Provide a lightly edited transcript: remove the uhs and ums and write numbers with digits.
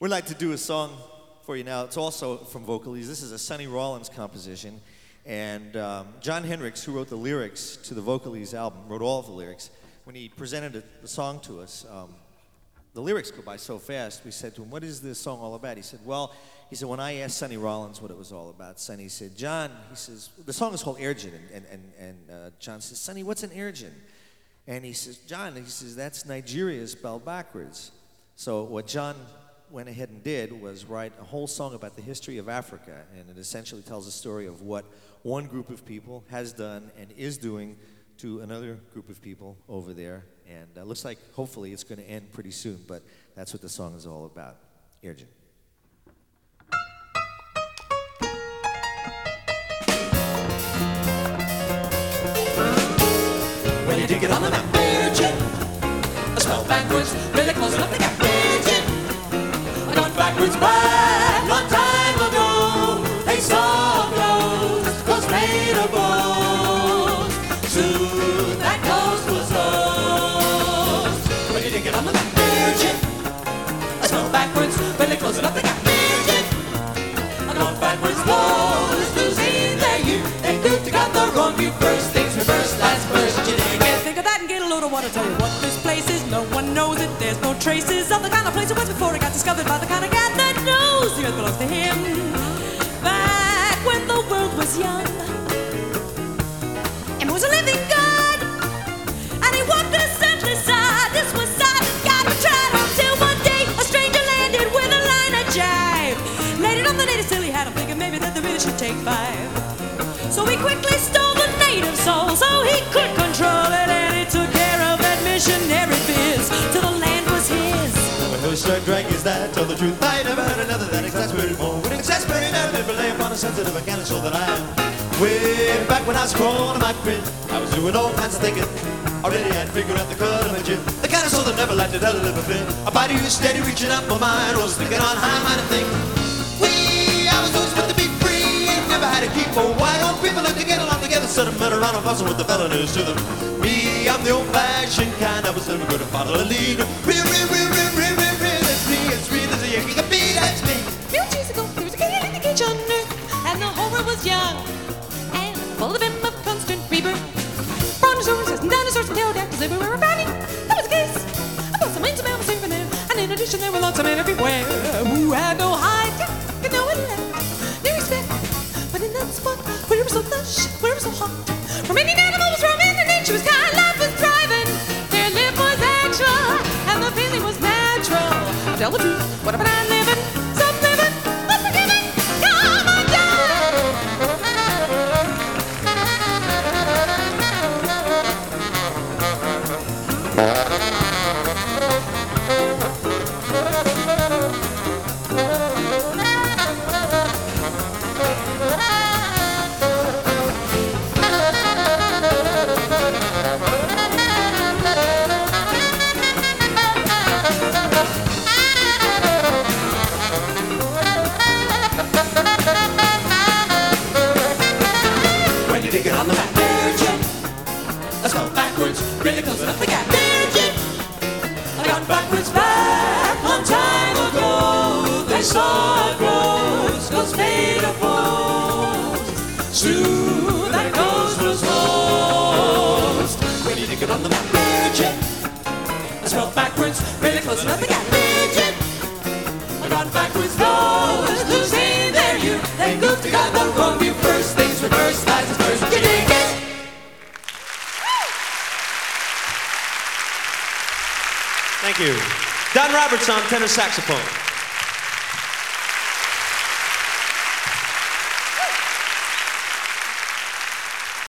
We'd like to do a song for you now. It's also from Vocalese. This is a Sonny Rollins composition. And Jon Hendricks, who wrote the lyrics to the Vocalese album, wrote all of the lyrics. When he presented the song to us, the lyrics go by so fast, we said to him, "What is this song all about?" He said, when I asked Sonny Rollins what it was all about, Sonny said, "John," he says, the song is called Airgin, and John says, "Sonny, what's an Airgin?" And he says, "John," he says, "that's Nigeria spelled backwards." So what John went ahead and did was write a whole song about the history of Africa, and it essentially tells the story of what one group of people has done and is doing to another group of people over there. And it looks like, hopefully, it's going to end pretty soon, but that's what the song is all about. Airgin. When you dig it on the map, Airgin, I spell backwards, really close enough to get Airgin. I gone backwards back, long time ago. They saw ghosts made of bones. Soon that ghost was lost. When you dig it on the map, Airgin, I spell backwards, really close enough to get Airgin. I gone backwards, lost, losing their youth. They grouped together wrong view, first things reversed, last first. You dig it? Think of that and get a load of water. Tell you what this place is. No one knows it. There's no traces of the kind of place it was before it got discovered by the kind of guy that knows the earth belongs to him. Back when the world was young and was a living God, and he walked this earthly side. This was side God who tried until one day a stranger landed with a line of jive. Laid it on the native till he had him thinking maybe that they really should take 5. So he quickly stole the native soul so he could control it, and he took care of that missionary biz till the land was his. My first struck drag is that, tell the truth, I never heard another that exasperated more. Would exasperate and never lay upon a sensitive mechanic soul that I am. Way back when I was crawling in my crib, I was doing all kinds of thinking. Already had figured out the cut of my jib. The kind of soul that never liked to tell a little bit. A body who's steady reaching up, my mind was thinking on high minded things. I was always meant to be free, never had to keep a wide open people like to get along together. Set a man around and fussing with the felonies to them. Me, I'm the old-fashioned kind. I was never going to follow the lead. Real, that's me. It's real as a Yankee can be, that's me. Few years ago, there was a kid in the kitchen, and the whole world was young and full of him of constant fever. Brontosaurus and dinosaurs and pterodactyls everywhere around him. That was the case. I bought some wings and mammals here and there, and in addition, there were lots of men everywhere who had no hide, no intellect, no respect. But in that spot where it was so lush, where it was so hot, where many animals was roaming and nature was kind, life was thriving. Their life was actual, and the feeling was natural. Tell the truth, what about I living? Some living, unforgiving. Come on Dig it on the map, Airgin. I spell backwards, really close enough to get Airgin. I got backwards back long time ago. They saw ghosts made of bones. Soon that ghost was lost. When you dig it on the map, Airgin. I spell backwards, really close enough to get Airgin. I got backwards, those losing their youth. They goofed together, wrong view, first things reversed, last is first. You dig it? Thank you. Don Roberts on tenor saxophone.